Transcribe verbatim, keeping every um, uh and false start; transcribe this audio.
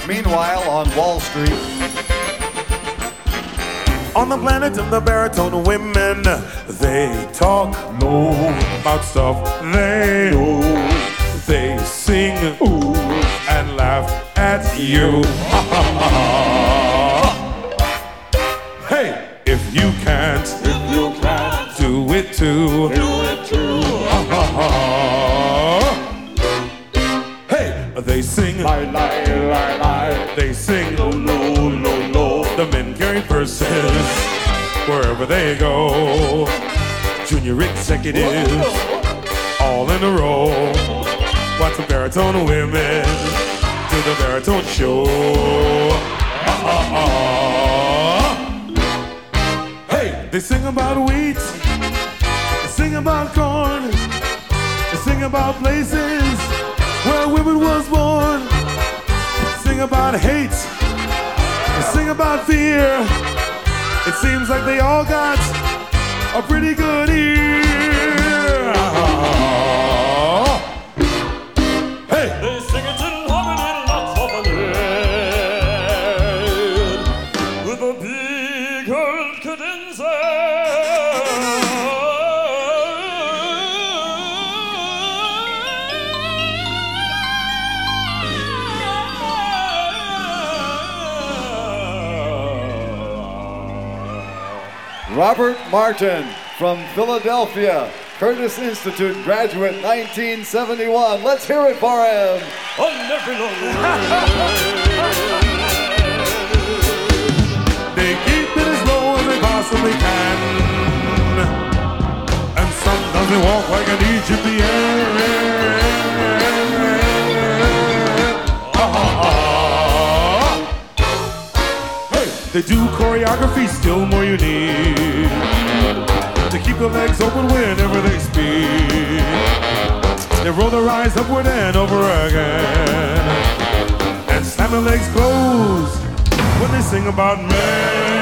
Meanwhile, on Wall Street, on the planet of the baritone women, they talk low about stuff they know. They sing ooh and laugh at you. Hey, if you can't, If you can't do it too. do it too, Hey, they sing, lie, lie, lie, lie. they sing. No, no, no, no. The men carry purses wherever they go. Junior executives all in a row. Watch the baritone women do the baritone show. Hey, they sing about wheat, they sing about corn, they sing about places where women was born. Sing about hate, they sing about fear. It seems like they all got a pretty good ear. Hey, They sing it in harmony, lots of it, with a big old cadenza. Robert Martin from Philadelphia, Curtis Institute graduate, nineteen seventy-one. Let's hear it for him. On every lonely they keep it as low as they possibly can, and sometimes they walk like an Egyptian. Hey, they do choreography still more unique. They keep their legs open whenever they speak. They roll their eyes upward and over again, and slam their legs closed when they sing about men.